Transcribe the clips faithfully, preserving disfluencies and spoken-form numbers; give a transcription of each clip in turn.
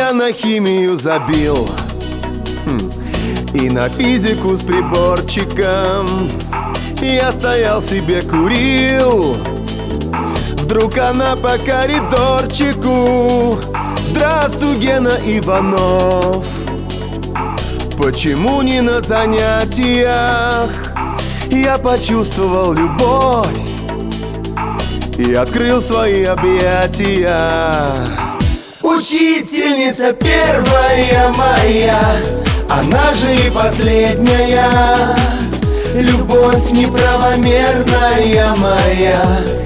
я на химию забил, хм, и на физику с приборчиком. Я стоял себе, курил. Вдруг она по коридорчику: здравствуй, Гена Иванов. Почему не на занятиях? Я почувствовал любовь и открыл свои объятия. Учительница первая моя, она же и последняя. Любовь неправомерная моя,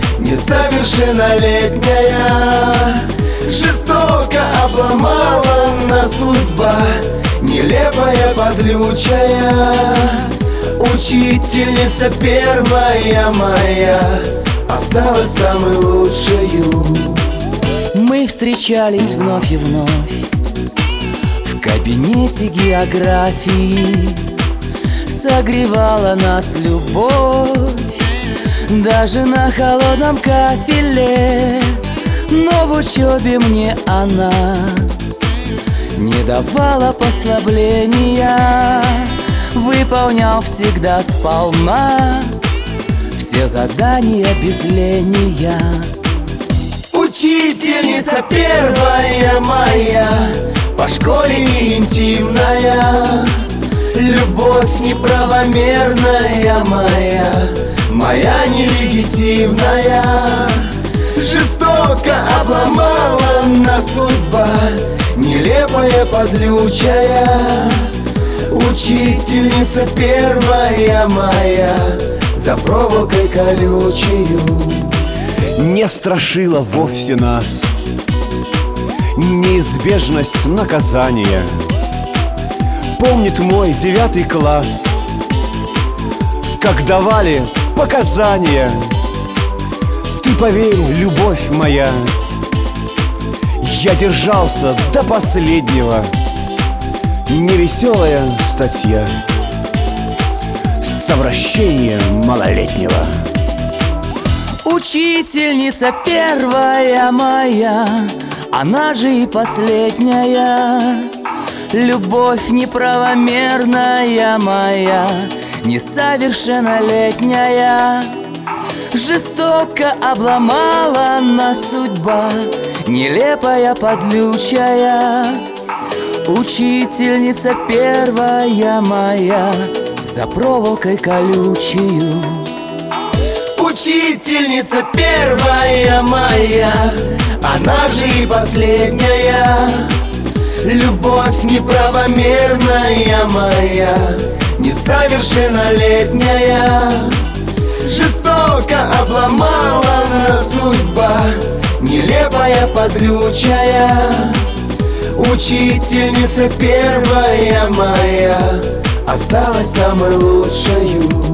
несовершеннолетняя. Жестоко обломала нас судьба, нелепая, подлючая. Учительница первая моя осталась самой лучшою. Мы встречались вновь и вновь в кабинете географии. Согревала нас любовь даже на холодном кафеле. Но в учебе мне она не давала послабления. Выполнял всегда сполна все задания без ления. Учительница первая моя, по школе не интимная. Любовь неправомерная моя, моя нелегитимная. Жестоко обломала нас судьба, нелепая, подлючая. Учительница первая моя, за проволокой колючею. Не страшила вовсе нас неизбежность наказания. Помнит мой девятый класс, как давали показания. Ты поверь, любовь моя, я держался до последнего. Невеселая статья, совращение малолетнего. Учительница первая моя, она же и последняя. Любовь неправомерная моя, несовершеннолетняя. Жестоко обломала нас судьба, нелепая, подлючая. Учительница первая моя, за проволокой колючею. Учительница первая моя, она же и последняя. Любовь неправомерная моя, несовершеннолетняя. Жестоко обломала нас судьба, нелепая, подлючая. Учительница первая моя осталась самой лучшою.